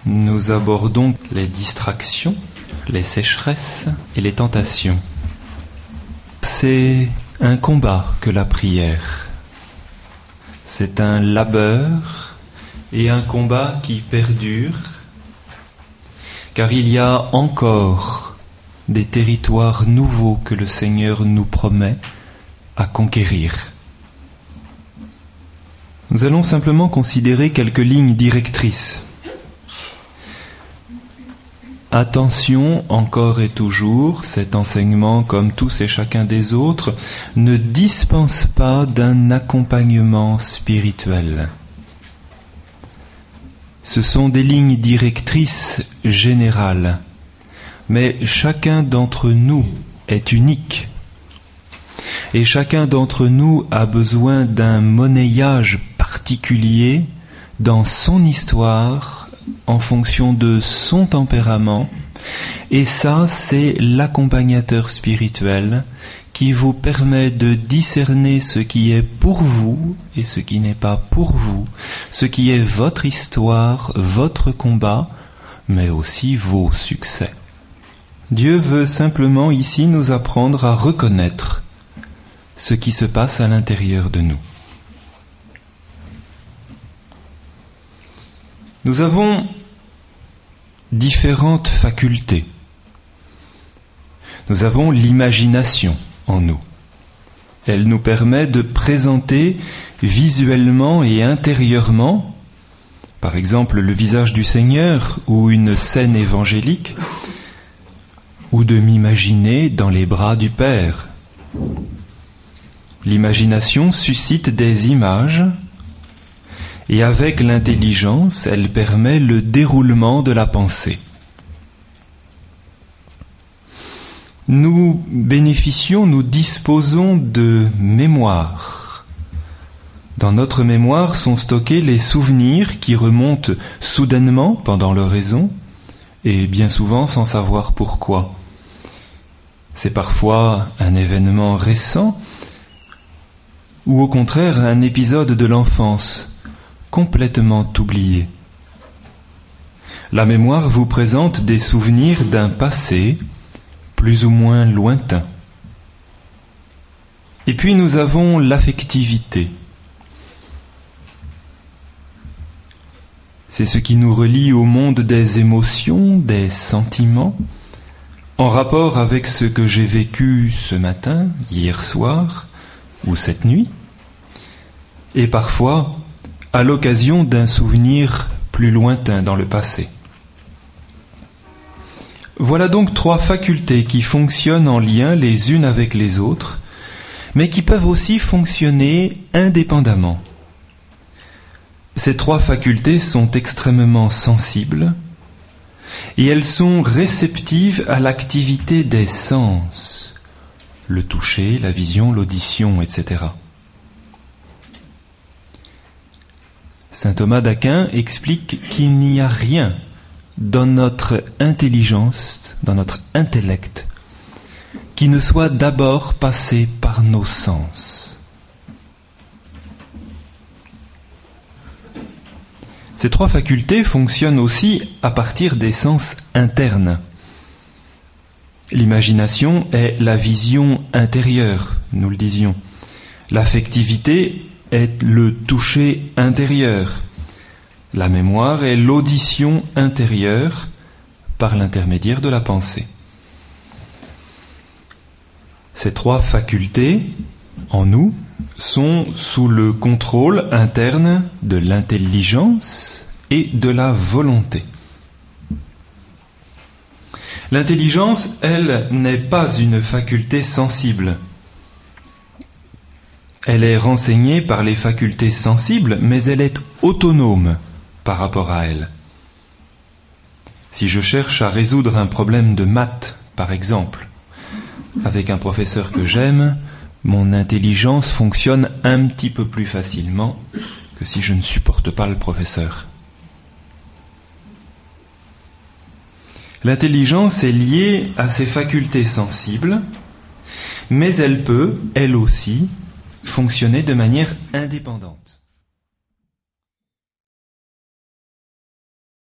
nous abordons les distractions, les sécheresses et les tentations. C'est un combat que la prière. C'est un labeur et un combat qui perdure, car il y a encore des territoires nouveaux que le Seigneur nous promet à conquérir. Nous allons simplement considérer quelques lignes directrices. Attention, encore et toujours, cet enseignement, comme tous et chacun des autres, ne dispense pas d'un accompagnement spirituel. Ce sont des lignes directrices générales, mais chacun d'entre nous est unique. Et chacun d'entre nous a besoin d'un monnayage particulier dans son histoire, en fonction de son tempérament. Et ça, c'est l'accompagnateur spirituel qui vous permet de discerner ce qui est pour vous et ce qui n'est pas pour vous, ce qui est votre histoire, votre combat, mais aussi vos succès. Dieu veut simplement ici nous apprendre à reconnaître ce qui se passe à l'intérieur de nous. Nous avons différentes facultés. Nous avons l'imagination en nous. Elle nous permet de présenter visuellement et intérieurement, par exemple le visage du Seigneur ou une scène évangélique, ou de m'imaginer dans les bras du Père. L'imagination suscite des images et avec l'intelligence, elle permet le déroulement de la pensée. Nous bénéficions, nous disposons de mémoire. Dans notre mémoire sont stockés les souvenirs qui remontent soudainement pendant leur raison et bien souvent sans savoir pourquoi. C'est parfois un événement récent ou au contraire un épisode de l'enfance complètement oublié. La mémoire vous présente des souvenirs d'un passé plus ou moins lointain. Et puis nous avons l'affectivité. C'est ce qui nous relie au monde des émotions, des sentiments, en rapport avec ce que j'ai vécu ce matin, hier soir ou cette nuit, et parfois à l'occasion d'un souvenir plus lointain dans le passé. Voilà donc 3 facultés qui fonctionnent en lien les unes avec les autres, mais qui peuvent aussi fonctionner indépendamment. Ces 3 facultés sont extrêmement sensibles et elles sont réceptives à l'activité des sens, le toucher, la vision, l'audition, etc. Saint Thomas d'Aquin explique qu'il n'y a rien dans notre intelligence, dans notre intellect, qui ne soit d'abord passé par nos sens. Ces 3 facultés fonctionnent aussi à partir des sens internes. L'imagination est la vision intérieure, nous le disions. L'affectivité est le toucher intérieur. La mémoire est l'audition intérieure par l'intermédiaire de la pensée. Ces 3 facultés, en nous, sont sous le contrôle interne de l'intelligence et de la volonté. L'intelligence, elle, n'est pas une faculté sensible. Elle est renseignée par les facultés sensibles, mais elle est autonome par rapport à elle. Si je cherche à résoudre un problème de maths, par exemple, avec un professeur que j'aime, mon intelligence fonctionne un petit peu plus facilement que si je ne supporte pas le professeur. L'intelligence est liée à ses facultés sensibles, mais elle peut, elle aussi, fonctionner de manière indépendante.